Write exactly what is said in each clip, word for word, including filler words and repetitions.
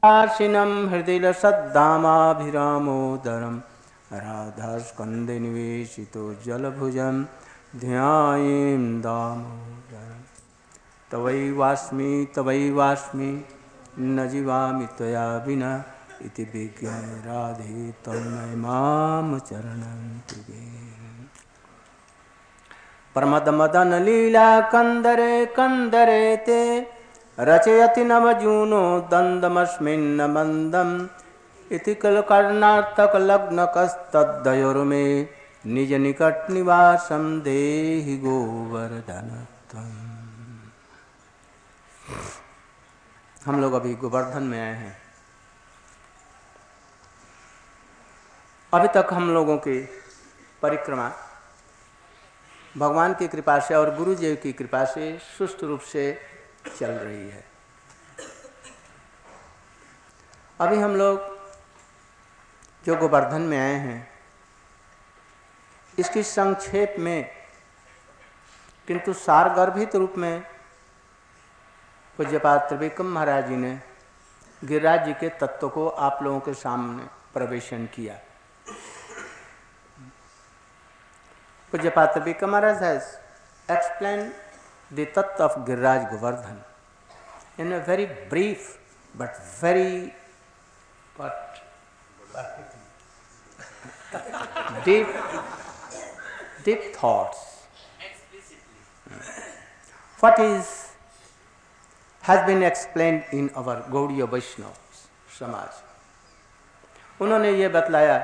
आशिनं हृदय सद्दामाभिरामोदरं राधास्कन्धे निवेशितो जलभुजं ध्यायें दामोदरं तवैवास्मि तवैवास्मि न जीवामि त्वया विना इति विज्ञाय राधे तन्मय माम चरणं तुगे। प्रमद मदन लीला कंदरे कंदरे ते रचयति नवजूनो दंदमस्मिन्न मंदम इति कलकर्णार्थक लग्नकस्तद्दयोर्मे निज निकट निवासं देहि गोवर्धनत्वम्। हम लोग अभी गोवर्धन में आए हैं। अभी तक हम लोगों की परिक्रमा भगवान की कृपा से और गुरु जी की कृपा से सुस्त रूप से चल रही है। अभी हम लोग जो गोवर्धन में आए हैं इसकी संक्षेप में किंतु सारगर्भित रूप में पूज्यपाद त्रिविक्रम महाराज जी ने गिरिराज जी के तत्व को आप लोगों के सामने प्रवेशन किया। पूज्यपाद त्रिविक्रम महाराज has explained the tattva of Giriraj Govardhan in a very brief but very what deep deep thoughts. What is has been explained in our Gaudiya Vaishnava समाज। उन्होंने ये बतलाया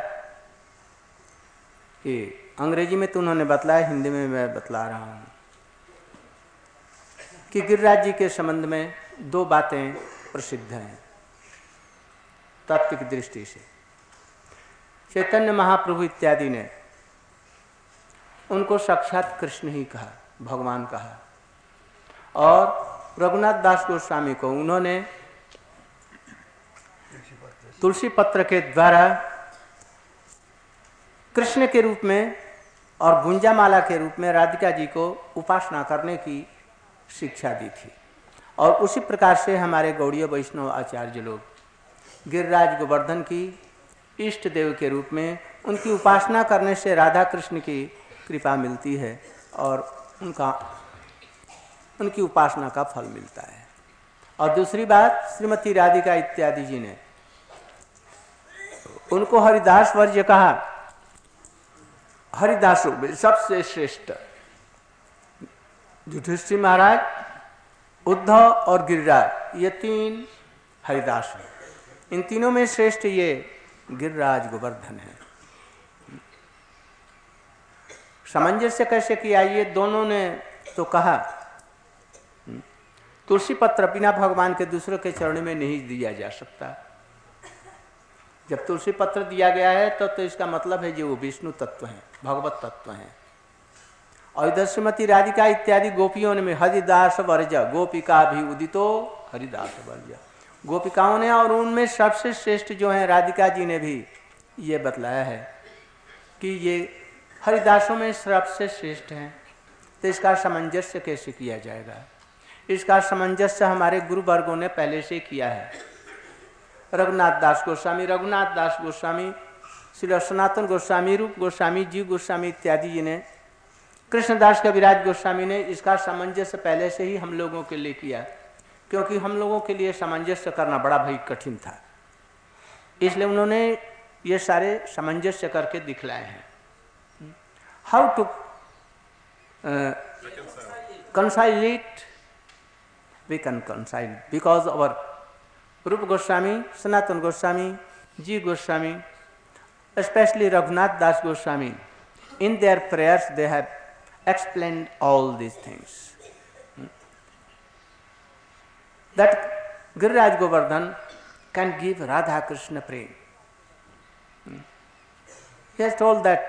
कि अंग्रेजी में तो उन्होंने बतलाया, हिंदी में मैं बतला रहा हूँ कि गिरिराज जी के संबंध में दो बातें प्रसिद्ध हैं तात्विक दृष्टि से। चैतन्य महाप्रभु इत्यादि ने उनको साक्षात कृष्ण ही कहा, भगवान कहा, और रघुनाथ दास गोस्वामी को उन्होंने तुलसी पत्र के द्वारा कृष्ण के रूप में और गुंजामाला के रूप में राधिका जी को उपासना करने की शिक्षा दी थी। और उसी प्रकार से हमारे गौड़ीय वैष्णव आचार्य लोग गिरिराज गोवर्धन की इष्ट देव के रूप में उनकी उपासना करने से राधा कृष्ण की कृपा मिलती है और उनका उनकी उपासना का फल मिलता है। और दूसरी बात, श्रीमती राधिका इत्यादि जी ने उनको हरिदास वर्य कहा। हरिदासों में सबसे श्रेष्ठ युधिष्ठिर महाराज, उद्धव और गिरिराज, ये तीन हरिदास हैं। इन तीनों में श्रेष्ठ ये गिरिराज गोवर्धन है। सामंजस्य कैसे किया? ये दोनों ने तो कहा तुलसी पत्र बिना भगवान के दूसरों के चरण में नहीं दिया जा सकता। जब तुलसी पत्र दिया गया है तो, तो इसका मतलब है जो वो विष्णु तत्व हैं, भगवत तत्व हैं। और इधर श्रीमती राधिका इत्यादि गोपियों ने में हरिदास वर्ज गोपिका भी उदितो हरिदास वर्ज, गोपिकाओं ने और उनमें सबसे श्रेष्ठ जो है राधिका जी ने भी ये बतलाया है कि ये हरिदासों में सबसे श्रेष्ठ हैं। तो इसका सामंजस्य कैसे किया जाएगा? इसका सामंजस्य हमारे गुरु वर्गों ने पहले से किया है। रघुनाथ दास गोस्वामी, रघुनाथ दास गोस्वामी, श्री सनातन गोस्वामी, रूप गोस्वामी, जीव गोस्वामी इत्यादि जी ने, कृष्णदास कविराज गोस्वामी ने इसका सामंजस्य पहले से ही हम लोगों के लिए किया, क्योंकि हम लोगों के लिए सामंजस्य करना बड़ा भाई कठिन था। इसलिए उन्होंने ये सारे सामंजस्य करके दिखलाए हैं। How to reconcile it, we can reconcile because our Rupa Goswami, Sanatan Goswami, ji Goswami, especially Raghunath Das Goswami, in their prayers they have explained all these things. That Giriraj Govardhan can give Radha Krishna prem. He has told that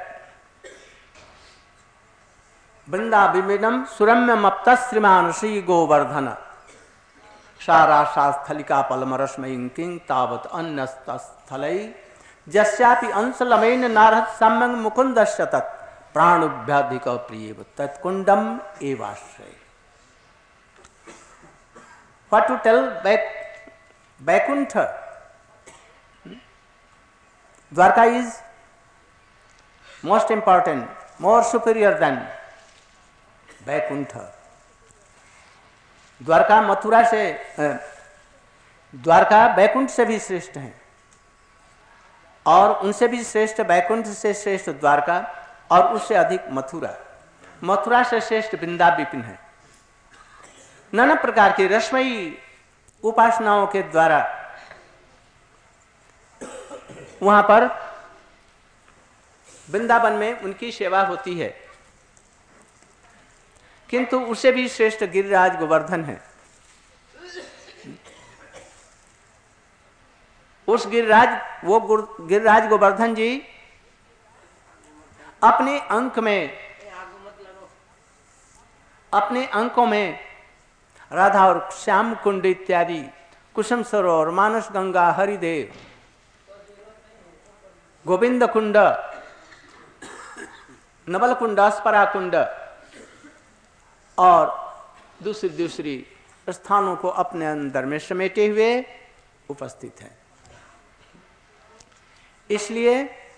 Vrindaviminam suramyam aptasriman Sri Govardhana सारा शास्थलिका पलमरस्मयीं किं तावत अन्यस्तस्थलै जस्यापि अंशलमेन नारहत सम्यं मुकुन्दस्य तत् प्राणुभ्याधिक प्रियेव तत्कुंडम एवाश्रय। What to tell Vaikuntha Dwarka is most important, more superior than Vaikuntha. Dwarka Mathura से, द्वारका वैकुंठ से भी श्रेष्ठ है, और उनसे भी श्रेष्ठ वैकुंठ से श्रेष्ठ द्वारका, और उससे अधिक मथुरा। मथुरा से श्रेष्ठ वृंदा विपिन है। नाना प्रकार की रसमयी उपासनाओं के द्वारा वहां पर वृंदावन में उनकी सेवा होती है, किंतु उससे भी श्रेष्ठ गिरिराज गोवर्धन है। उस गिरिराज वो गिरिराज गोवर्धन जी अपने अंक में, अपने अंकों में राधा और श्याम कुंड इत्यादि, कुसुम सरोवर, मानस गंगा, हरिदेव, गोविंद कुंड, नवल कुंड, अस्परा कुंड और दूसरी दूसरी स्थानों को अपने अंदर में समेटे हुए उपस्थित है। इसलिए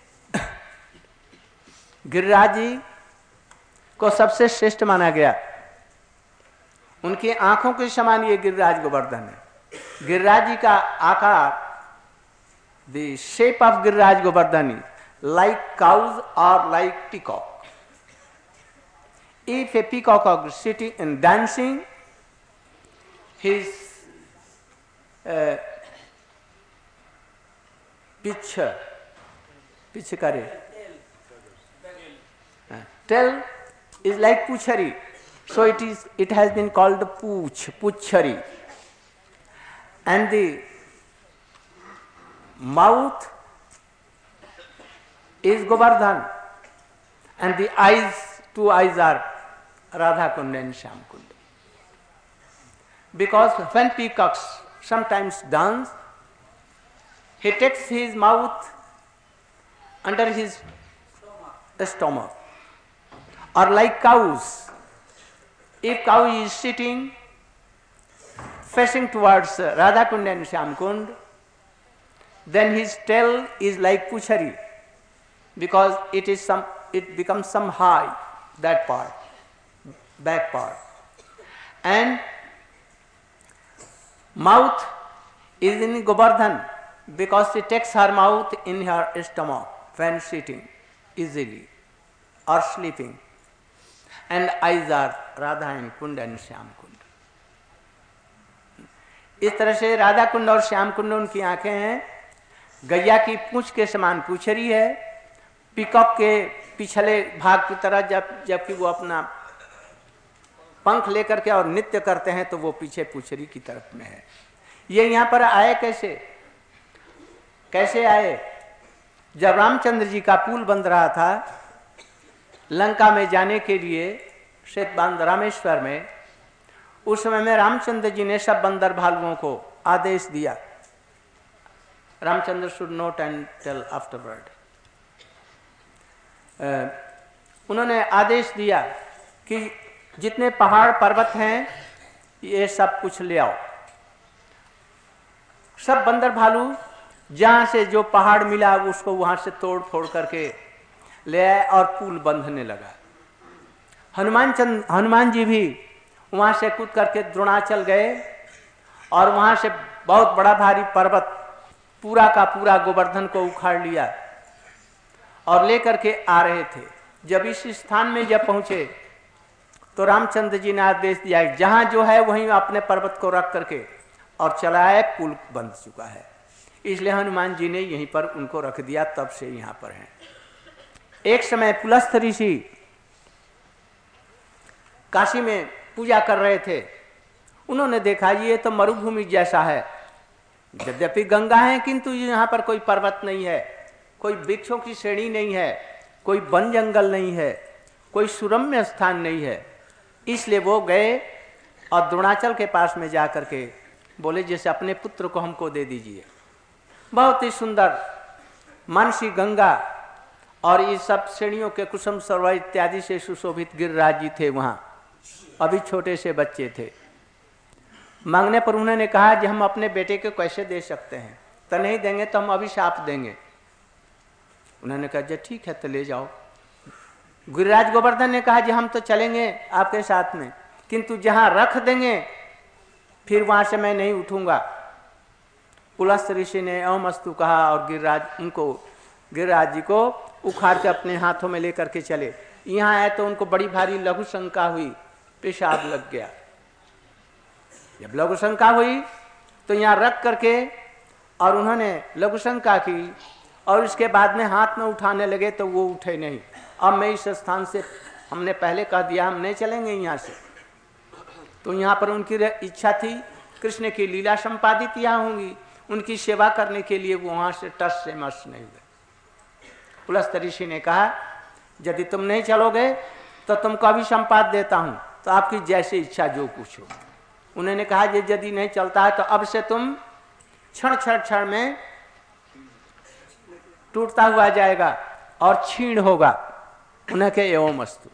गिरिराज जी को सबसे श्रेष्ठ माना गया। उनकी आंखों के समान ये गिरिराज गोवर्धन है। गिरिराज जी का आकार, the shape of Giriraj Govardhan like cows और like peacock. If a peacock is sitting and dancing, his uh, picture, picture kare, uh, tail is like puchari, so it is. It has been called pooch, puchari, and the mouth is Govardhan, and the eyes, two eyes are Radha Kund and Shyam Kund. Because when peacocks sometimes dance, he takes his mouth under his stomach. Or like cows, if cow is sitting facing towards Radha Kund and Shyam Kund, then his tail is like puchari, because it is some, it becomes some high, that part, back part, and mouth is in Govardhan, because she takes her mouth in her stomach when sitting easily or sleeping, and eyes are Radha and Kund and Shyam Kund. इस तरह से राधा कुंड और श्याम कुंड उनकी आंखें हैं। गैया की पूंछ के समान पूछरी है, पिकअप के पिछले भाग की तरह, जब जबकि वो अपना पंख लेकर के और नृत्य करते हैं तो वो पीछे पूछरी की तरफ में है। ये यहाँ पर आए कैसे कैसे आए? जब रामचंद्र जी का पुल बन रहा था लंका में जाने के लिए, श्वेत बांध रामेश्वर में, उस समय में रामचंद्र जी ने सब बंदर भालुओं को आदेश दिया, Ramachandra should note and tell afterward. उन्होंने आदेश दिया कि जितने पहाड़ पर्वत हैं ये सब कुछ ले आओ। सब बंदर भालू जहां से जो पहाड़ मिला उसको वहां से तोड़ फोड़ करके ले आए और पुल बंधने लगा। हनुमान चंद हनुमान जी भी वहां से कूद करके द्रोणाचल गए और वहां से बहुत बड़ा भारी पर्वत पूरा का पूरा गोवर्धन को उखाड़ लिया और लेकर के आ रहे थे। जब इस स्थान में जब पहुंचे तो रामचंद्र जी ने आदेश दिया जहां जो है वहीं अपने पर्वत को रख करके और चलाए, पुल बंध चुका है। इसलिए हनुमान जी ने यहीं पर उनको रख दिया, तब से यहां पर हैं। एक समय पुलस्थ ऋषि काशी में पूजा कर रहे थे, उन्होंने देखा ये तो मरुभूमि जैसा है, यद्यपि गंगा है किंतु यहाँ पर कोई पर्वत नहीं है, कोई वृक्षों की श्रेणी नहीं है, कोई वन जंगल नहीं है, कोई सुरम्य स्थान नहीं है। इसलिए वो गए और द्रोणाचल के पास में जा करके बोले जैसे अपने पुत्र को हमको दे दीजिए। बहुत ही सुंदर मानसी गंगा और ये सब श्रेणियों के कुसुम सरोवर इत्यादि से सुशोभित गिरिराज जी थे वहाँ। अभी छोटे से बच्चे थे। मांगने पर उन्होंने कहा कि हम अपने बेटे को कैसे दे सकते हैं, तो नहीं देंगे तो हम अभिशाप देंगे। उन्होंने कहा जी ठीक है तो ले जाओ। गिरिराज गोवर्धन ने कहा जी हम तो चलेंगे आपके साथ में, किंतु जहां रख देंगे फिर वहां से मैं नहीं उठूंगा। पुलस्त ऋषि ने एवं अस्तु कहा और गिरिराज उनको गिरिराज जी को उखाड़ के अपने हाथों में लेकर के चले। यहाँ आए तो उनको बड़ी भारी लघु शंका हुई, पेशाब लग गया। जब लघु शंका हुई तो यहाँ रख करके और उन्होंने लघु शंका की और इसके बाद में हाथ में उठाने लगे तो वो उठे नहीं। अब मैं इस स्थान से, हमने पहले कह दिया हम नहीं चलेंगे यहाँ से, तो यहाँ पर उनकी इच्छा थी कृष्ण की लीला संपादित यहाँ होंगी, उनकी सेवा करने के लिए वो वहाँ से टस से मस नहीं हुए। पुलस्त ऋषि ने कहा यदि तुम नहीं चलोगे तो तुमको अभी संपाद देता हूँ, तो आपकी जैसी इच्छा जो कुछ हो। उन्होंने कहा ये यदि नहीं चलता है तो अब से तुम क्षण क्षण क्षण में टूटता हुआ जाएगा और क्षीण होगा। उन्हें के एवं अस्तु।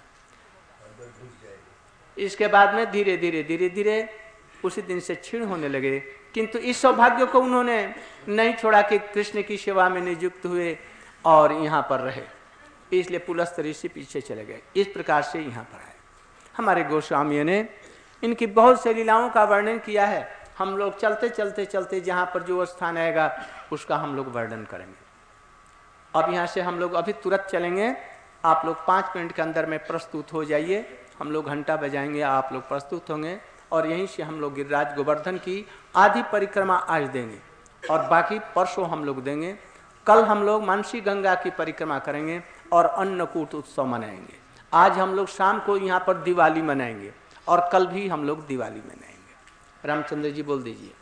इसके बाद में धीरे धीरे धीरे धीरे उसी दिन से क्षीण होने लगे, किंतु इस सौभाग्य को उन्होंने नहीं छोड़ा कि कृष्ण की सेवा में नियुक्त हुए और यहाँ पर रहे, इसलिए पुलस्त ऋषि पीछे चले गए। इस प्रकार से यहाँ पर आए। हमारे गोस्वामियों ने इनकी बहुत सी लीलाओं का वर्णन किया है। हम लोग चलते चलते चलते जहाँ पर जो स्थान आएगा उसका हम लोग वर्णन करेंगे। अब यहाँ से हम लोग अभी तुरंत चलेंगे। आप लोग पाँच मिनट के अंदर में प्रस्तुत हो जाइए। हम लोग घंटा बजाएंगे, आप लोग प्रस्तुत होंगे और यहीं से हम लोग गिरिराज गोवर्धन की आधी परिक्रमा आज देंगे और बाकी परसों हम लोग देंगे। कल हम लोग मानसी गंगा की परिक्रमा करेंगे और अन्नकूट उत्सव मनाएंगे। आज हम लोग शाम को यहाँ पर दिवाली मनाएंगे और कल भी हम लोग दिवाली मनाएंगे। रामचंद्र जी बोल दीजिए।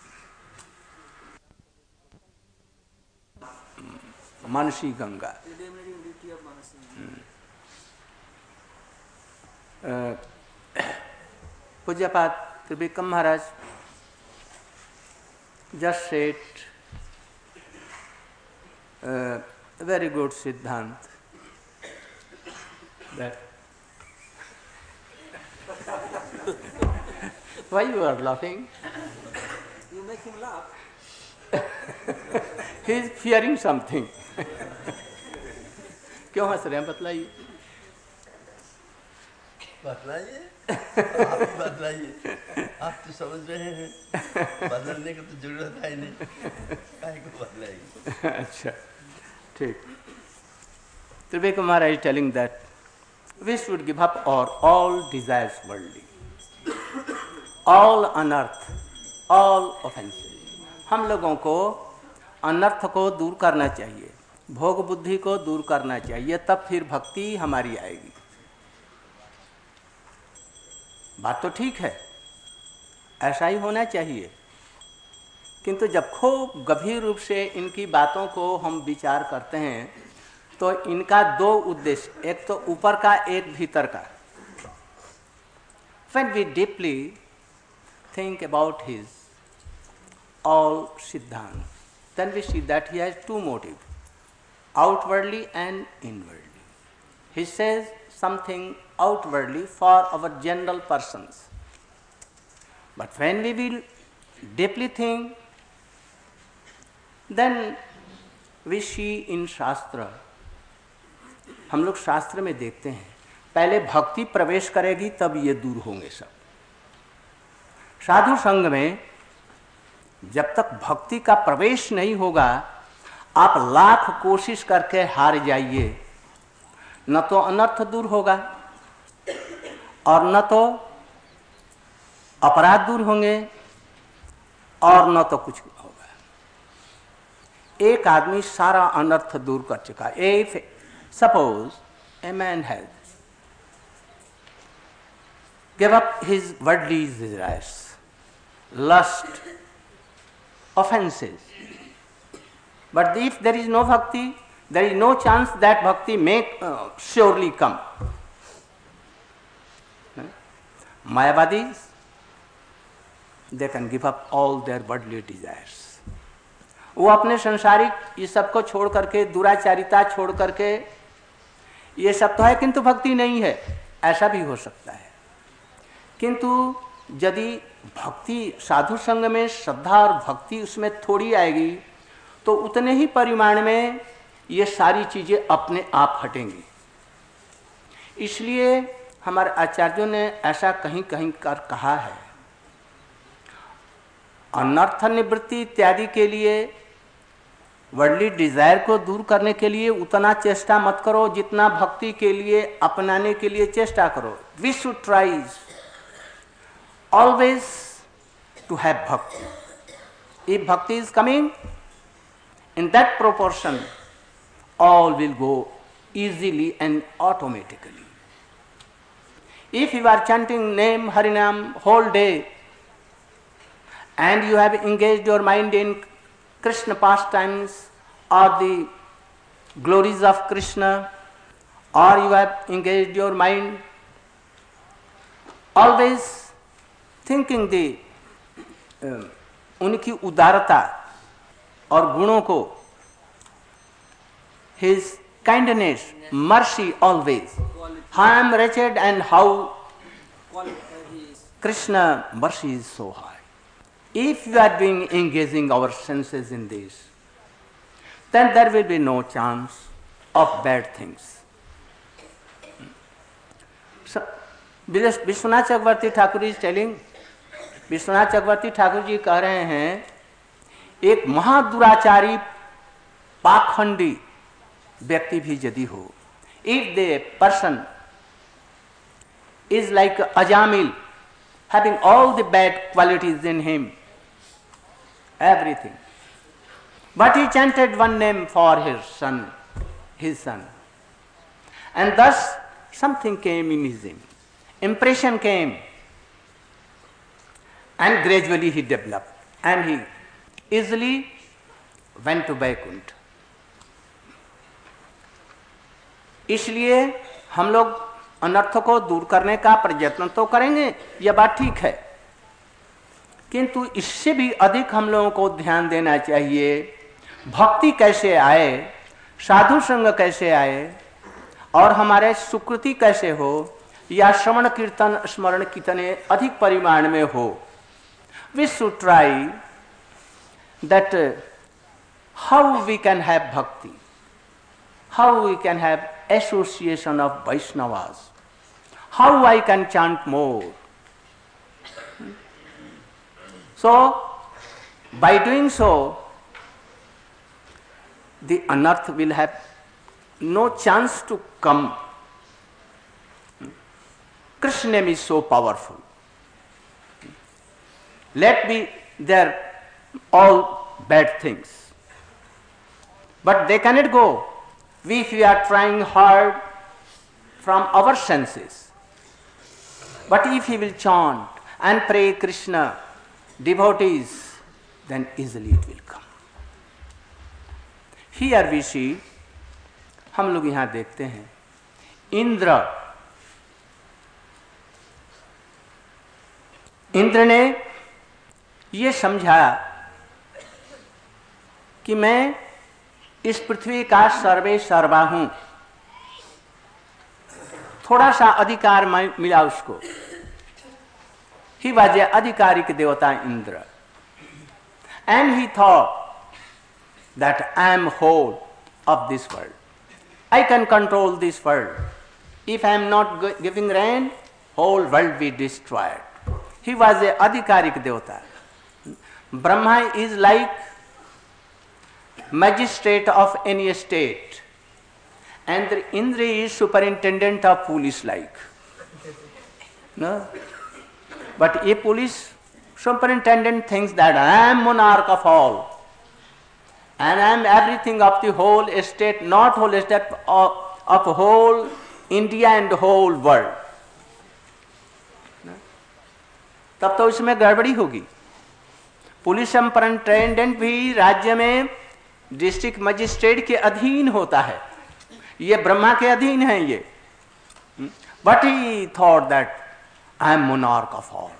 मानसी गंगा पूज्यपाद त्रिविक्रम महाराज just said uh, a very good Siddhant that why you are laughing? You make him laugh. He is fearing something. क्यों हंस रहे हैं बतलाइए? बतलाइए, आप ही बतलाइए। आप तो समझ रहे हैं, बदलने की तो जरूरत है नहीं, काहे को बदलाइए। अच्छा, ठीक। Trivikram Maharaj is telling that we should give up our all desires worldly, all unearth, all offenses. हम लोगों को अनर्थ को दूर करना चाहिए, भोग बुद्धि को दूर करना चाहिए, तब फिर भक्ति हमारी आएगी। बात तो ठीक है, ऐसा ही होना चाहिए, किंतु जब खूब गंभीर रूप से इनकी बातों को हम विचार करते हैं तो इनका दो उद्देश्य, एक तो ऊपर का, एक भीतर का। When we deeply think about his all Siddhanta, then we see that he has two motives, outwardly and inwardly. He says something outwardly for our general persons. But when we will deeply think, then we see in Shastra, हम लोग शास्त्र में देखते हैं पहले भक्ति प्रवेश करेगी तब ये दूर होंगे सब। साधु संग में जब तक भक्ति का प्रवेश नहीं होगा, आप लाख कोशिश करके हार जाइए, न तो अनर्थ दूर होगा और न तो अपराध दूर होंगे और न तो कुछ होगा। एक आदमी सारा अनर्थ दूर कर चुका। If suppose a man has give up his worldly desires, lust, offenses, but if there is no bhakti, there is no chance that bhakti may uh, surely come. Mayavadis, they can give up all their worldly desires. वो अपने संसारिक ये सब को छोड़ करके, दुराचारिता छोड़ करके, ये सब तो है किंतु भक्ति नहीं है, ऐसा भी हो सकता है। किंतु यदि भक्ति साधु संग में श्रद्धा और भक्ति उसमें थोड़ी आएगी तो उतने ही परिमाण में ये सारी चीजें अपने आप हटेंगी। इसलिए हमारे आचार्यों ने ऐसा कहीं कहीं कर कहा है, अनर्थ निवृत्ति इत्यादि के लिए, वर्ल्डली डिजायर को दूर करने के लिए उतना चेष्टा मत करो जितना भक्ति के लिए अपनाने के लिए चेष्टा करो। We should try always to have bhakti. If bhakti is coming in that proportion, all will go easily and automatically. If you are chanting name Harinam whole day and you have engaged your mind in Krishna pastimes or the glories of Krishna, or you have engaged your mind always thinking the uh, उनकी उदारता और गुणों को, his kindness, mercy always, how I am wretched and how Krishna mercy is so high. If you are being engaging our senses in this, then there will be no chance of bad things. So, Vishwanath Chakraborty Thakur is telling, Vishwanath चक्रवर्ती ठाकुर जी कह रहे हैं, एक महादुराचारी पाखंडी व्यक्ति भी यदि हो, if the person is like Ajamil, having all the bad qualities in him, everything, but he chanted one name for his son, his son, and thus something came in his him, impression came, and gradually he developed, and he easily went to Vaikuntha. इसलिए हम लोग अनर्थ को दूर करने का प्रयत्न तो करेंगे, यह बात ठीक है, किंतु इससे भी अधिक हम लोगों को ध्यान देना चाहिए भक्ति कैसे आए, साधु संग कैसे आए, और हमारे सुकृति कैसे हो, या श्रवण कीर्तन स्मरण कितने अधिक परिमाण में हो। We should try that uh, how we can have bhakti, how we can have association of Vaishnavas, how I can chant more. So, by doing so, the unearth will have no chance to come. Krishna name is so powerful. Let be there all bad things, but they cannot go if we are trying hard from our senses. But if he will chant and pray Krishna, devotees, then easily it will come. Here we see, हम लोग यहाँ देखते हैं, इंद्र इंद्र ने ये समझा कि मैं इस पृथ्वी का सर्वे सर्वा हूं, थोड़ा सा अधिकार मिला उसको। ही वॉज ए आधिकारिक देवता Indra, and he thought that I am whole of this world, I can control this world, if I am not giving rain whole world be destroyed. He was a आधिकारिक देवता। Brahma is like magistrate of any state, and the Indra is superintendent of police like. No? But a police superintendent thinks that I am monarch of all, and I am everything of the whole state, not whole state, of, of whole India and the whole world. तब तो इसमें गड़बड़ी होगी। Police superintendent भी राज्य में district magistrate के अधीन होता है, ये ब्रह्मा के अधीन है ये। But he thought that I am monarch of all.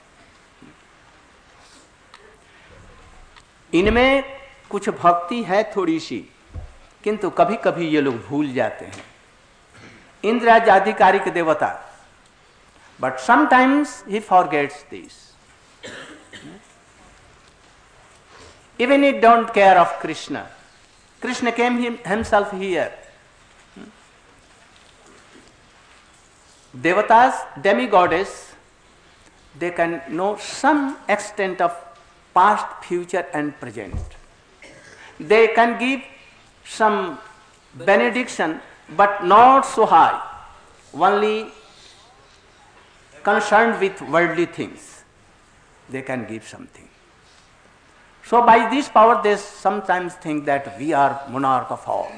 इनमें कुछ भक्ति है थोड़ी सी, किंतु कभी कभी ये लोग भूल जाते हैं। इंद्र आज आधिकारिक देवता, but sometimes he forgets this. Even he don't care of Krishna, Krishna came him, himself here. Devatas, demigoddess, they can know some extent of past, future and present. They can give some benediction, but not so high, only concerned with worldly things. They can give something. So by this power they sometimes think that we are monarch of all.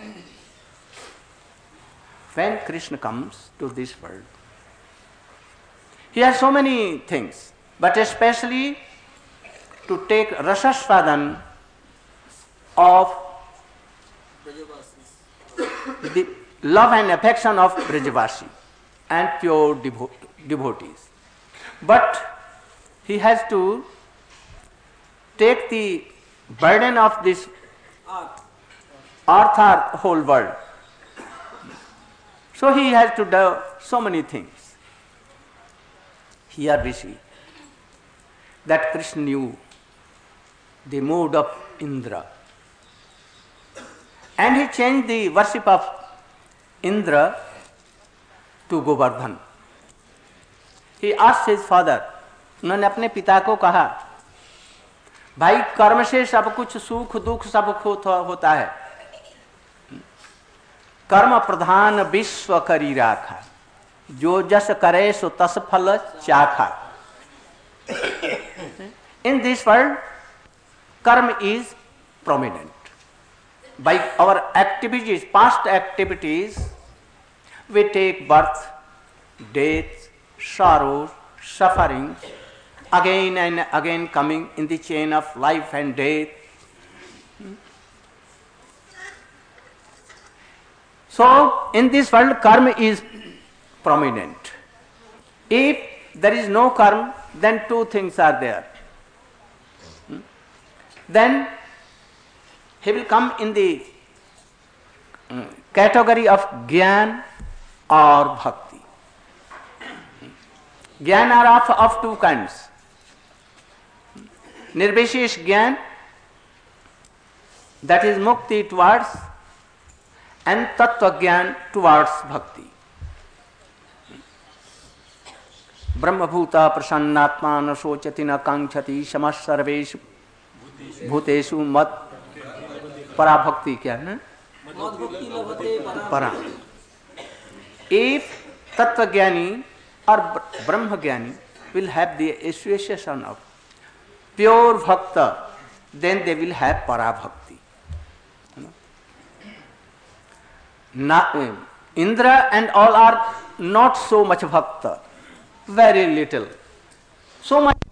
When Krishna comes to this world, he has so many things, but especially to take rasasvadan of the love and affection of Brajavasi and pure devo- devotees. But he has to take the burden of this earth or whole world. So he has to do so many things. Here we see that Krishna knew the mood of Indra. And he changed the worship of Indra to Govardhan. He asked his father, उन्होंने अपने पिता को कहा, भाई कर्म से सब कुछ सुख दुख सब होता है, कर्म प्रधान विश्व करी राखा, जो जस करे सो तस फल चाखा. In this world, karma is prominent. By our activities, past activities, we take birth, death, sorrows, suffering, again and again coming in the chain of life and death. So, in this world, karma is prominent. If there is no karma, then two things are there. Then he will come in the category of Gyan or Bhakti. Gyan are of, of two kinds. Nirvishesh Gyan, that is Mukti towards, and Tattva Gyan towards Bhakti. Brahmabhuta prasannatma na sochati na kankshati samas sarveshu bhuteshu mad parabhakti kya है ना para. If Tattva Jnani or Brahma Jnani will have the association of pure bhakta, then they will have parabhakti. Na, Indra and all are not so much bhakta, very little. So much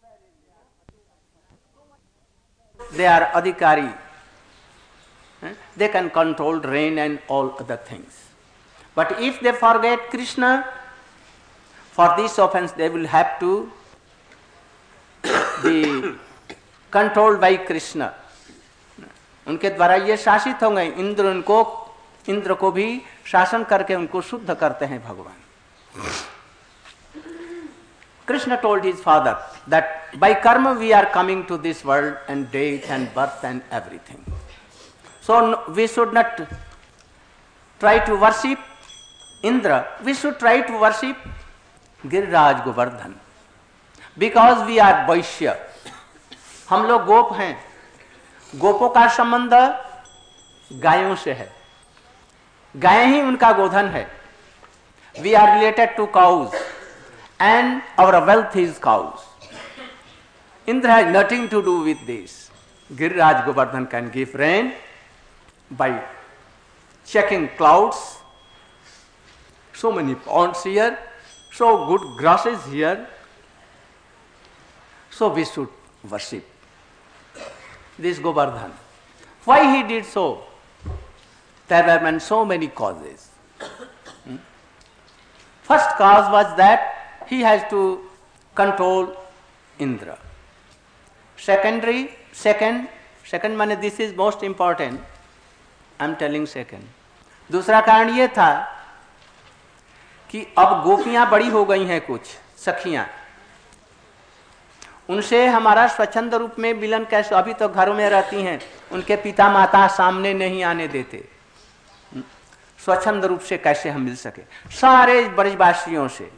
they are adhikari. They can control rain and all other things. But if they forget Krishna, for this offense they will have to be controlled by Krishna. उनके द्वारा ये शासित होंगे. इंद्र उनको इंद्र को भी शासन करके उनको शुद्ध करते हैं भगवान. Krishna told his father that by karma we are coming to this world and death and birth and everything. So we should not try to worship Indra, we should try to worship Giriraj Govardhan. Because we are Vaishya. हम लोग गोप हैं. गोपों का संबंध गायों से है. गायें ही उनका गोधन है. We are related to cows and our wealth is cows. Indra has nothing to do with this. Giriraj Govardhan can give rain by checking clouds. So many ponds here, so good grasses here. So we should worship this Govardhan. Why he did so? There were so many causes. Hmm? First cause was that he has to control Indra. Secondary, second, second माने this is most important. I am telling second. दूसरा कारण ये था कि अब गोपियां बड़ी हो गई हैं कुछ सखियां. उनसे हमारा स्वच्छंद रूप में मिलन कैसे, अभी तो घरों में रहती हैं, उनके पिता माता सामने नहीं आने देते, स्वच्छंद रूप से कैसे हम मिल सके सारे ब्रजवासियों से।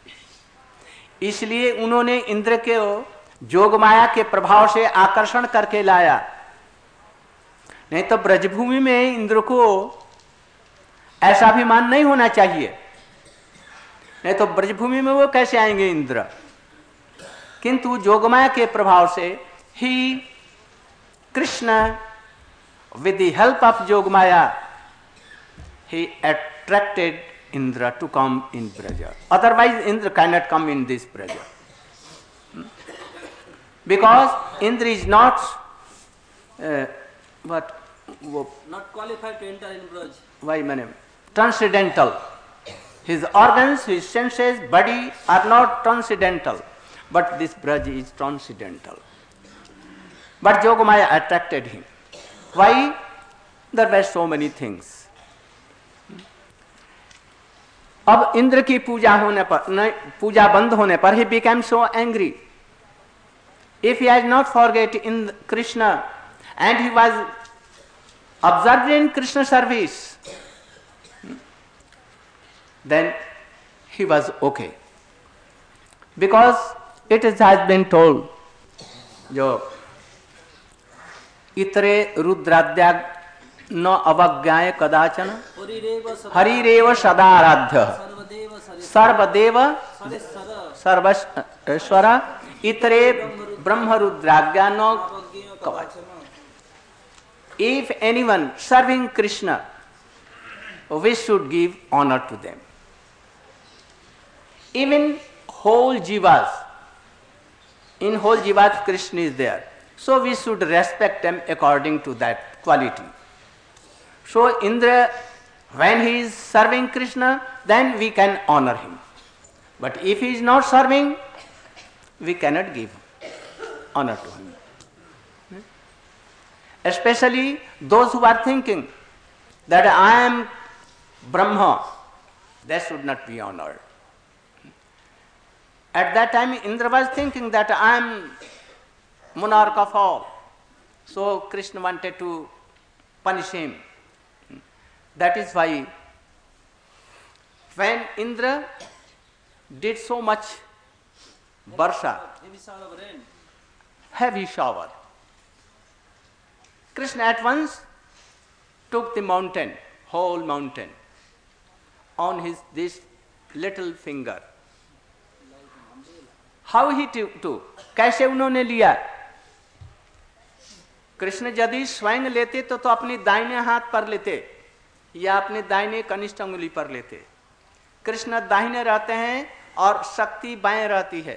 इसलिए उन्होंने इंद्र के जोगमाया के प्रभाव से आकर्षण करके लाया, नहीं तो ब्रजभूमि में इंद्र को ऐसा अभिमान नहीं होना चाहिए, नहीं तो ब्रजभूमि में वो कैसे आएंगे इंद्र। किंतु जोगमाया के प्रभाव से ही Krishna with the help of Yogamaya he attracted Indra to come in Braja. Otherwise Indra cannot come in this Braja. Because Indra is not uh, what Not qualified to enter in Braj. why mane transcendental. His organs, his senses, body are not transcendental, but this Braj is transcendental. But Yogamaya attracted him. Why? There were so many things. अब इंद्र की पूजा होने पर, नहीं, पूजा बंद होने पर he became so angry. If he had not forget in Krishna and he was observed in Krishna service, then he was okay. Because it has been told, जो इतरे रुद्राद्या न अवज्ञाय कदाचन हरिरेव सदाराध्य सर्वदेव सर्वेश्वर इतरे ब्रह्म रुद्राज्ञा न कवच. If anyone serving Krishna, we should give honor to them. Even whole jivas, in whole jivas Krishna is there. So we should respect them according to that quality. So Indra, when he is serving Krishna, then we can honor him. But if he is not serving, we cannot give honor to him. Especially those who are thinking that I am Brahma, they should not be honored. At that time Indra was thinking that I am monarch of all. So Krishna wanted to punish him. That is why when Indra did so much barsha, Heavy shower of rain. heavy shower, Krishna at once took the mountain, whole mountain, on his this little finger. How he took? कैसे उन्होंने लिया? कृष्ण यदि स्वयं लेते तो तो अपनी दाहिने हाथ पर लेते या अपने दाहिने कनिष्ठ अंगुली पर लेते. कृष्ण दाहिने रहते हैं और शक्ति बाएं रहती है.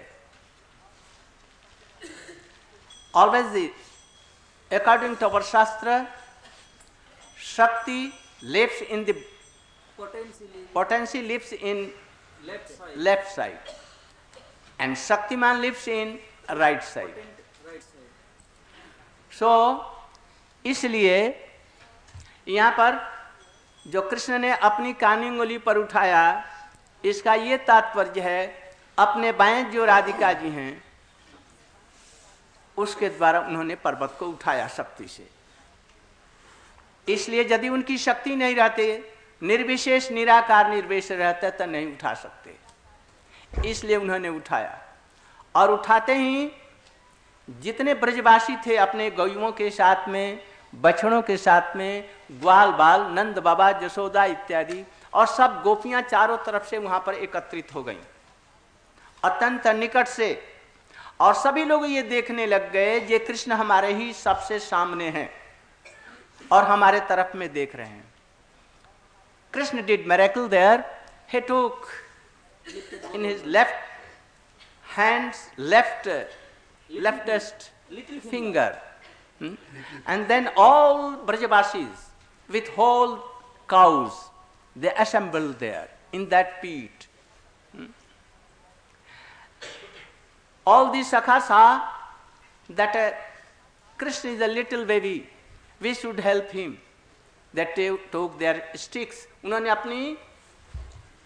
Always, according to our Shastra, Shakti lives in the Potentially potency lives in left side. left side, and Shaktiman lives in right side. Potent right side. So, इसलिए यहाँ पर जो कृष्ण ने अपनी कानी उंगली पर उठाया, इसका ये तात्पर्य है अपने बाएं जो राधिका जी हैं उसके द्वारा उन्होंने पर्वत को उठाया शक्ति से. इसलिए यदि उनकी शक्ति नहीं रहते, निर्विशेष निराकार निर्वेश रहते तो नहीं उठा सकते. इसलिए उन्होंने उठाया और उठाते ही जितने ब्रजवासी थे अपने गौयों के साथ में, बछड़ों के साथ में, ग्वाल बाल, नंद बाबा, जसोदा इत्यादि, और सब गोपियां चारों तरफ से वहां पर एकत्रित हो गईं अत्यंत निकट से. और सभी लोग ये देखने लग गए ये कृष्ण हमारे ही सबसे सामने हैं और हमारे तरफ में देख रहे हैं. Krishna did miracle there. He took in his left hand's left leftest finger, hmm? and then all Brajavasis with whole cows they assembled there in that pit. Hmm? All these Sakha saw that uh, Krishna is a little baby, we should help him. That they took their sticks. उन्होंने अपनी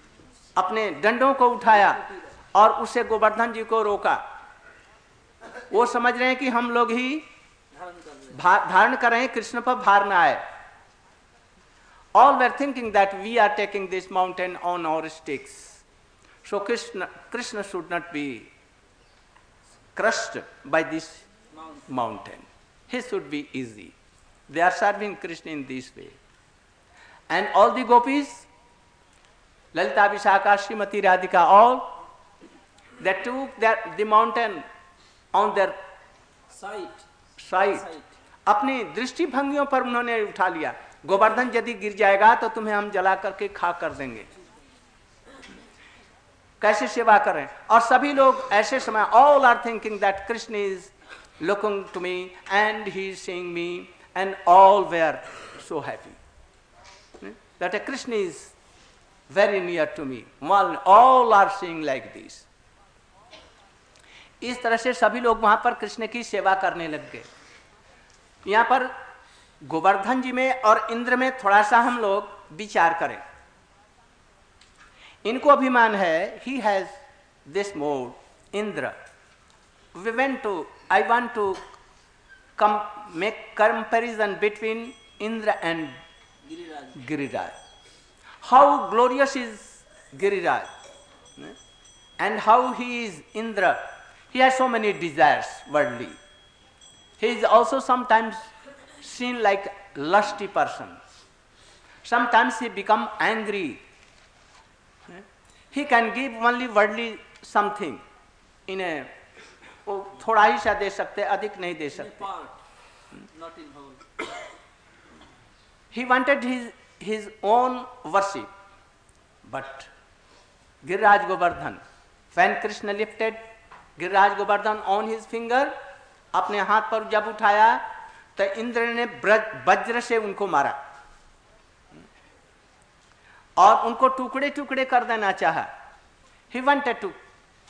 अपने डंडों को उठाया और उसे गोवर्धन जी को रोका. वो समझ रहे हैं कि हम लोग ही धारण कर रहे हैं। भा- धारण कर रहे हैं, कृष्ण पर भार ना आए. All were thinking that we are taking this mountain on our sticks. So Krishna, Krishna should not be crushed by this Mount. mountain. He should be easy. They are serving Krishna in this way. And all the gopis, Lalita, Vishaka, Srimati, Radhika, all, they took their, the mountain on their Sight. side. Sight. अपनी दृष्टि भंगियों पर उन्होंने उठा लिया. गोवर्धन यदि गिर जाएगा तो तुम्हें हम जला करके खा कर देंगे. कैसे सेवा करें? और सभी लोग ऐसे समय, all are thinking that Krishna is looking to me and he is seeing me, and all were so happy that Krishna is very near to me. All are seeing like this. इस तरह से सभी लोग वहां पर कृष्ण की सेवा करने लग गए. यहाँ पर गोवर्धन जी में और इंद्र में थोड़ा सा हम लोग विचार करें. इनको अभिमान है, he has this mode, Indra. We went to, I want to com- make comparison between Indra and Giriraj. Giriraj. How glorious is Giriraj, and how he is Indra. He has so many desires, worldly. He is also sometimes seen like lusty person. Sometimes he become angry. He can give only worldly something in a, वो थोड़ा ही सा दे सकते, अधिक नहीं दे In a सकते. part, not in whole. He wanted his his own worship, but Giriraj Govardhan, when Krishna lifted Giriraj Govardhan on his finger, अपने हाथ पर जब उठाया तो इंद्र ने वज्र से उनको मारा और उनको टुकड़े टुकड़े कर देना चाहा. He wanted to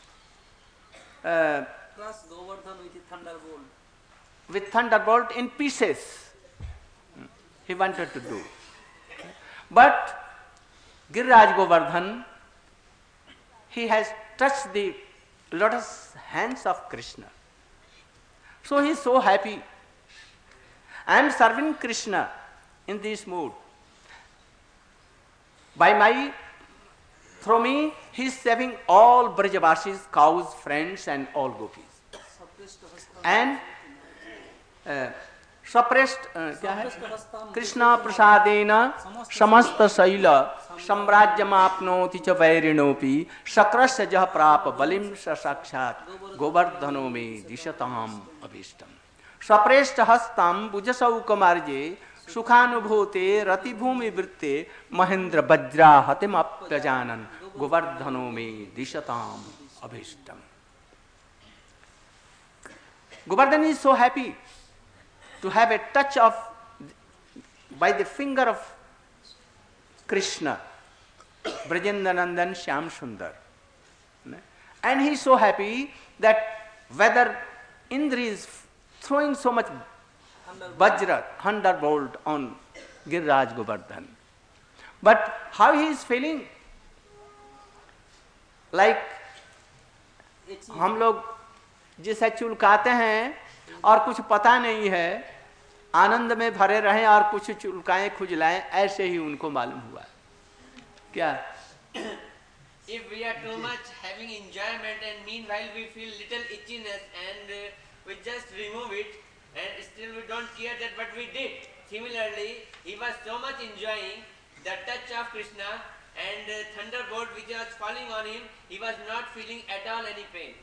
uh, Crush Govardhan with a thunderbolt. with thunderbolt in pieces. He wanted to do. But Giriraj Govardhan, he has touched the lotus hands of Krishna. So he is so happy. I am serving Krishna in this mood. By my, through me, he is saving all Brajavasis, cows, friends and all gopis. Saprishta hastam. And uh, suppressed, uh, क्या है? Saprishta hastam. Krishna प्रसादेन समस्त शैल साम्राज्यमाप्नोति च वैरिणोपि शक्रस्य जह प्राप बलिम स साक्षात् गोवर्धनो मे दिशताम अभीष्टम. सप्रेष्ट हस्तं भुजसौकमार्जे सुखानुभूते रतिभूमि वृत्ते महेंद्र वज्रा हतिमप्यजानन गोवर्धनो मे दिशताम अभीष्टम. Govardhan is so happy to have a touch of by the finger of Krishna, Brajendra Nandan Shyam Sundar. And he is so happy that whether Indra is throwing so much vajra, thunderbolt on Giriraj Govardhan. But how he is feeling? Like हम लोग जिसे चुलकाते हैं और कुछ पता नहीं है, आनंद में भरे रहें और कुछ चुलकाएं खुजलाएं, ऐसे ही उनको मालूम हुआ. क्या? If we are too much having enjoyment and meanwhile we feel little itchiness and uh, we just remove it and still we don't care that what we did. Similarly, he was so much enjoying the touch of Krishna and uh, thunderbolt which was falling on him, he was not feeling at all any pain.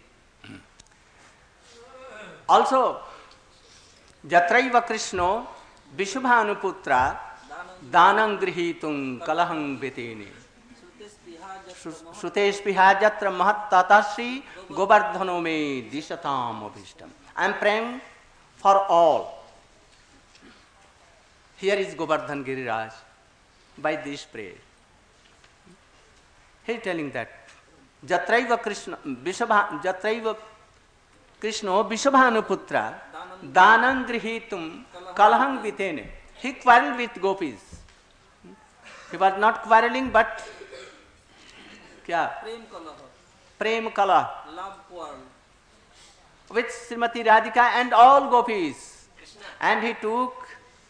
Also, Jatraiva Krishno Vishubhanuputra Danam Grihitum Kalaham Vitene Srutesh Jatra Mahattatashri Govardhano Me Dishatam Abhishtam. I am praying for all. Here is Govardhan Giriraj by this prayer. He is telling that Jatraiva Krishna Vishabha Jatraiva Krishno Vishabhanuputra Danam Grihitum Kalaham Vitene. He quarreled with gopis. He was not quarreling but क्या? Prem kalaha. प्रेम कला. Love quarrel. with Srimati Radhika and all gopis. Krishna. And he took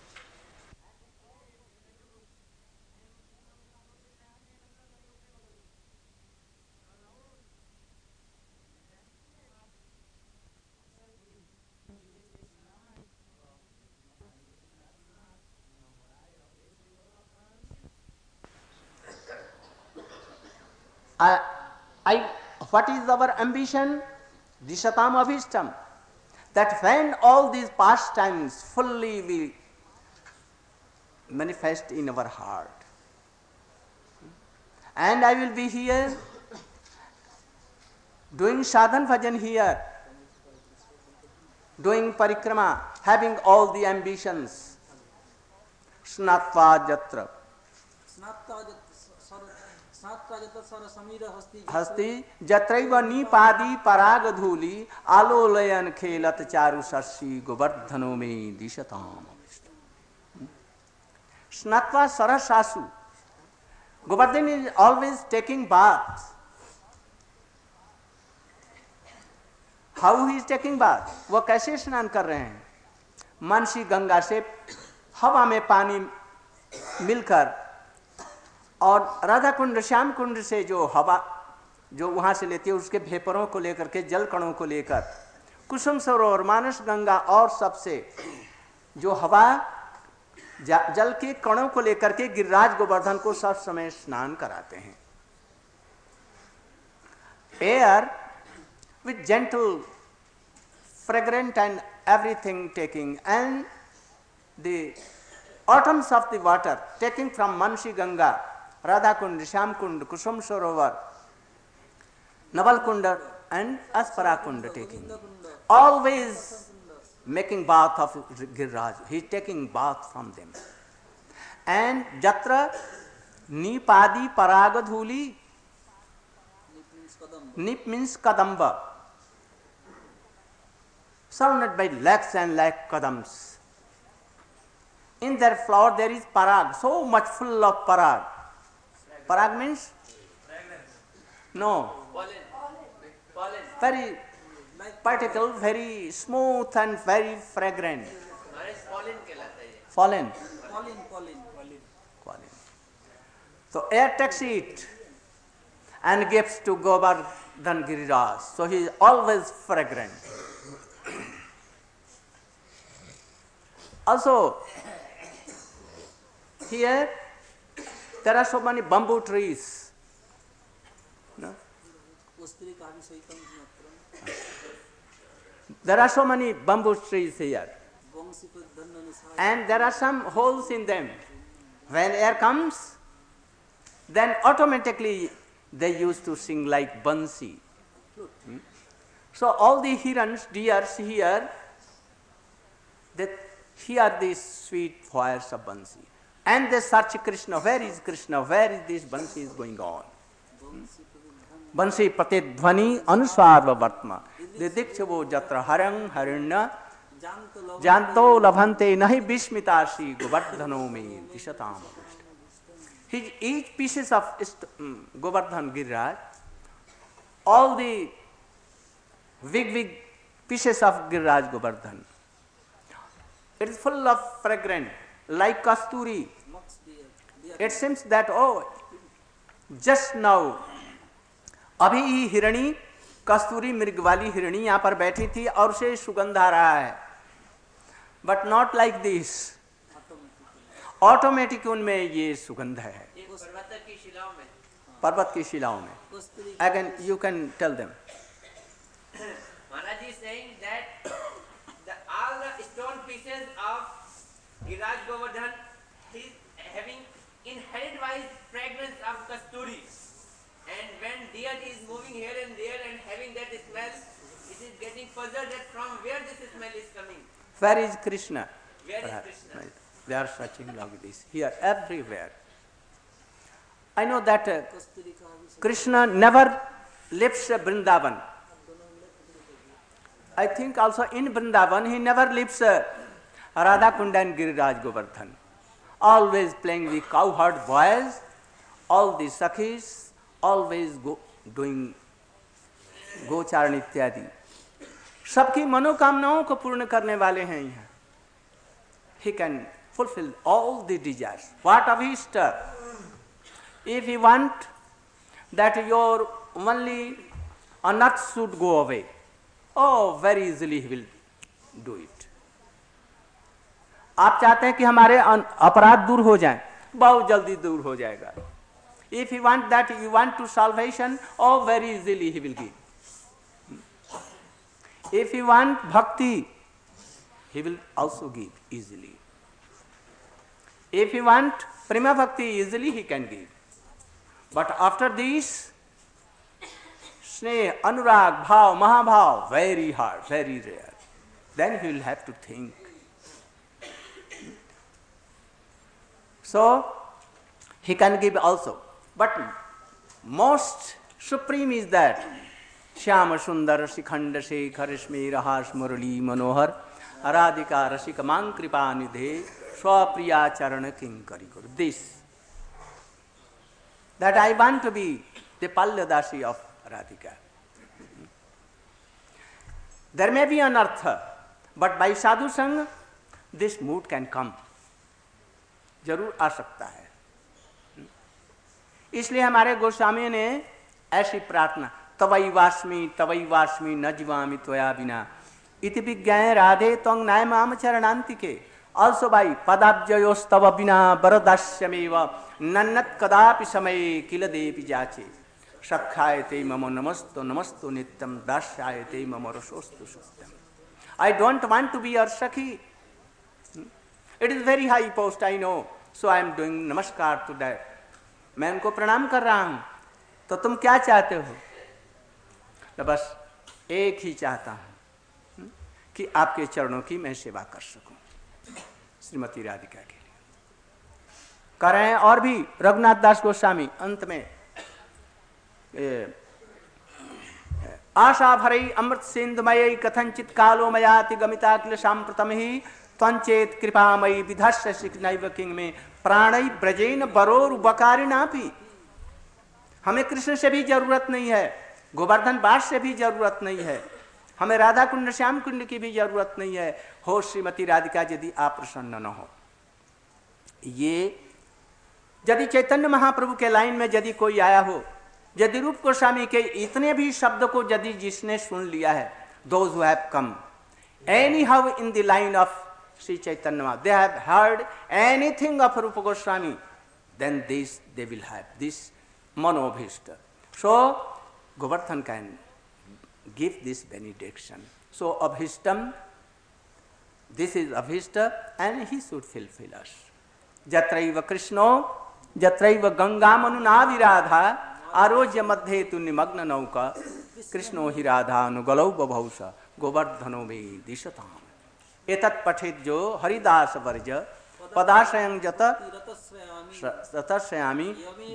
I, I, what is our ambition? Dishatam abhishtam. That when all these pastimes fully will manifest in our heart. And I will be here, doing sadhan bhajan here, doing parikrama, having all the ambitions. Snatva jatra. हस्ति जत्रैव निपादी पराग धूली आलोलयन खेलत चारु शशि गोवर्धनो में दिशताम स्नात्वा सरसासु. Govardhan is always taking bath. How he is taking bath? वो कैसे स्नान कर रहे हैं? मनसी गंगा से हवा में पानी मिलकर और राधा कुंड श्याम कुंड से जो हवा जो वहाँ से लेती है उसके भेपरों को लेकर के जल कणों को लेकर कुसुम सरोवर मानस गंगा और सबसे जो हवा जल के कणों को लेकर के गिरिराज गोवर्धन को सब समय स्नान कराते हैं. Air with gentle, fragrant and everything taking, and the autumns of the water taking from Mansi Ganga, Radha Kund, Shyam Kund, Kusum Sarovar, Naval Kunda and Aspara Kunda taking. Always making bath of Giriraj. He is taking bath from them. And Jatra Nipadi Paragadhuli. Nip means Kadamba. Surrounded by lakhs and lakh Kadams. In their flower there is parag, so much full of parag. Parag means? No. Pollen. Pollen. Very particle, very smooth and very fragrant. Maharaj pollen कहलाता है. Pollen. Pollen, pollen, pollen. Pollen. So air takes it and gives to Govardhan Giriraj. So he is always fragrant. Also, here there are so many bamboo trees. No? There are so many bamboo trees here. And there are some holes in them. When air comes, then automatically they used to sing like bansi. Hmm? So all the hirans, deers here, they hear these sweet voice of bansi. And they search Krishna, where is Krishna, where is this bansi is going on? Hmm? Bansi pate dhvani anusvarva vartma. Didikshavo jatra harang haranya janto labhante nahi bishmitasi govardhano me dishatam. His each pieces of um, Govardhan Giriraj, all the big big pieces of Giriraj Govardhan, it is full of fragrance, like kasturi. It seems that, oh, just now, अभी ही हिरणी कस्तूरी मृग वाली हिरणी यहाँ पर बैठी थी और उसे सुगंध आ रहा है. But not like this. Automatic उनमें ये सुगंध है. पर्वत की शिलाओं में. पर्वत की शिलाओं में. Again you can tell them. Maharaj is saying that the, all the stone pieces of Giriraj Govardhan is having inherent wise fragrance of kasturi. And when deer is moving here and there and having that smell, it is getting puzzled that from where this smell is coming. Where is Krishna? Where Perhaps. is Krishna? They are searching like this. Here, everywhere. I know that uh, Krishna never leaves uh, Vrindavan. I think also in Vrindavan he never leaves uh, Radha Kunda and Giriraj Govardhan. Always playing the cowherd boys, all the sakhis, always go, doing gocharan ityadi. सबकी मनोकामनाओं को पूर्ण करने वाले हैं यहाँ। He can fulfill all the desires. What of Easter? If you want that your only unearth should go away, oh, very easily he will do it. आप चाहते हैं कि हमारे अपराध दूर हो जाएं, बहुत जल्दी दूर हो जाएगा. If you want that, you want to salvation, oh, very easily he will give. If you want bhakti, he will also give easily. If you want prema bhakti, easily he can give. But after this, sneh, anurag, bhav, mahabhav, very hard, very rare. Then he will have to think. So, he can give also. But most supreme is that Shyama Sundar Shikhand Shekhar Shmi Rahas Murali Manohar Aradhika Rasika Man Kripa Nidhe Swapriya Charana Kinkari Kuru. This. That I want to be the Palladasi of Radhika. There may be an artha, but by sadhu sang, this mood can come. जरूर आ सकता है. इसलिए हमारे गोस्वामी ने ऐसी प्रार्थना, तवई वास्मी तवई वास्मी न जीवामि त्वया बिना इति विज्ञाय राधे त्वं नायमाम चरणान्तिके. Also by पदाब्जयोस्तव बिना वरदास्यमेव नन्नत् कदापि समय किल देपि जाचे सखायते मम नमस्तो नमस्तो नित्यं दास्यायते मम रसोस्तु सत्यम. I don't want to be your Sakhi. It is very high post, I know. So I am doing namaskar to that. मैं उनको प्रणाम कर रहा हूँ. तो तुम क्या चाहते हो? तो बस एक ही चाहता हूँ कि आपके चरणों की मैं सेवा कर सकूं श्रीमती राधिका के लिए. कर रहे हैं और भी रघुनाथ दास गोस्वामी अंत में आशा भरई अमृत सिंधुमयी कथंचित कालो मयाति गमिता किल सांप्रतम ही त्वंचेत कृपामयी विधस्य शिखनैव किंग में प्राणई ब्रजेन बरोर बकारिणा भी. हमें कृष्ण से भी जरूरत नहीं है, गोवर्धन बास से भी जरूरत नहीं है, हमें राधा कुंड श्याम कुंड की भी जरूरत नहीं है. हो श्रीमती राधिका यदि आप प्रसन्न न हो. ये यदि चैतन्य महाप्रभु के लाइन में यदि कोई आया हो, यदि रूप गोस्वामी के इतने भी शब्द को यदि जिसने सुन लिया है, those who have come anyhow in the line of Sri Chaitanya, they have heard anything of Rupa Goswami, then this they will have, this manobhishta. So, Govardhan can give this benediction. So, abhishtam, this is abhishta and he should fulfill us. Jatraiva Krishno, Jatraiva Gangamanu Radha, Arojya Madhe tu Nimagna Nauka, Krishno hi Radha Nugalau Babhausa, Govardhano me Dishatam. एतत् पठित जो Haridas verge पदाश्रयं Jat ततश्रयामि.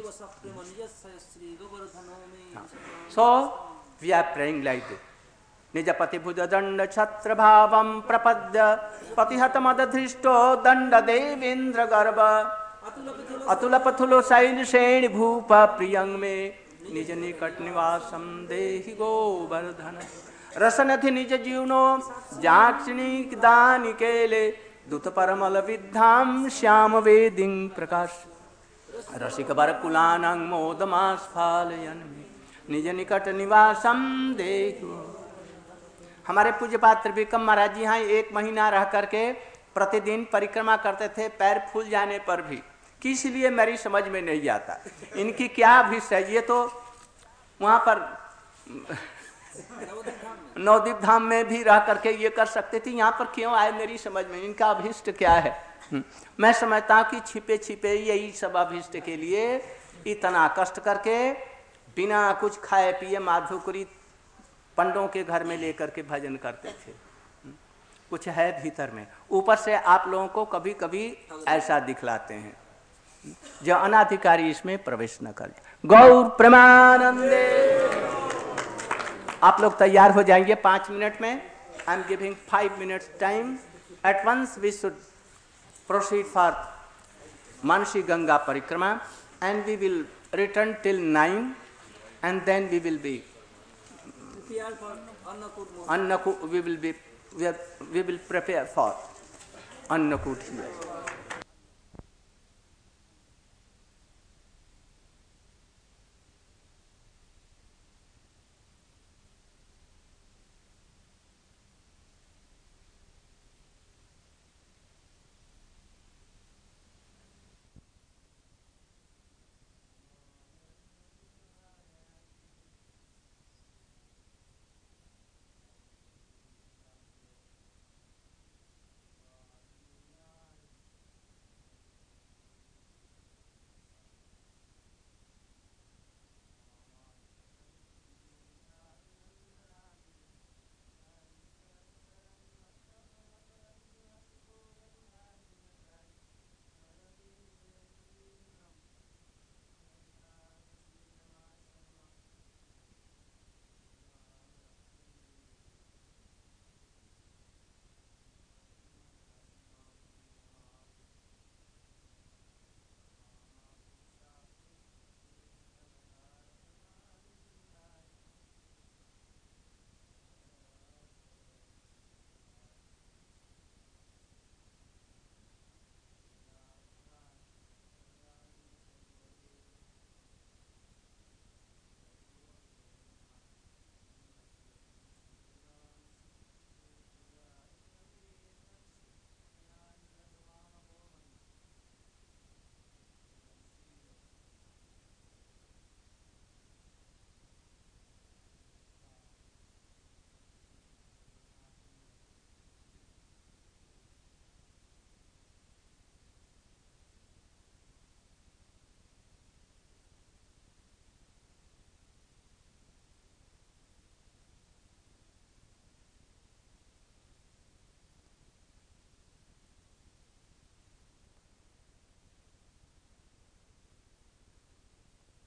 So we are praying like this. निजपति भुजदंड छत्र भावं प्रपद्य पतिहत मदधृष्टो दंड देवेंद्र गर्भ अतुल पथुलो शैल श्रेणी भूप प्रियंग में निज निकट निवासम देहि गोवर्धन रसनधि निज जीवनो जाक्षिणी दान केले दूत परमल विद्धाम श्याम वेदिं प्रकाश रसिक बर कुलानंग मोदमास्फालयन में निज निकट निवासम देखो. हमारे पूज्य पात्र विक्रम महाराज जी यहाँ एक महीना रह करके प्रतिदिन परिक्रमा करते थे, पैर फूल जाने पर भी. किस लिए मेरी समझ में नहीं आता. इनकी क्या अभिष्ट है. ये तो वहाँ पर नवदीप धाम में भी रह करके ये कर सकते थे, यहाँ पर क्यों आए मेरी समझ में. इनका अभिष्ट क्या है. मैं समझता हूँ कि छिपे छिपे यही सब अभिष्ट के लिए इतना कष्ट करके बिना कुछ खाए पिए माधुकरी पंडों के घर में लेकर के भजन करते थे. कुछ है भीतर में, ऊपर से आप लोगों को कभी कभी ऐसा दिखलाते हैं जो अनाधिकारी इसमें प्रवेश न कर. गौर प्रेमानंदे. आप लोग तैयार हो जाएंगे पाँच मिनट में. I am giving five minutes time. At once we should proceed for Manasi Ganga parikrama and we will return till nine and then we will be prepare for Annakut moment. Annakut, we will be, we, are, we will prepare for Annakut here.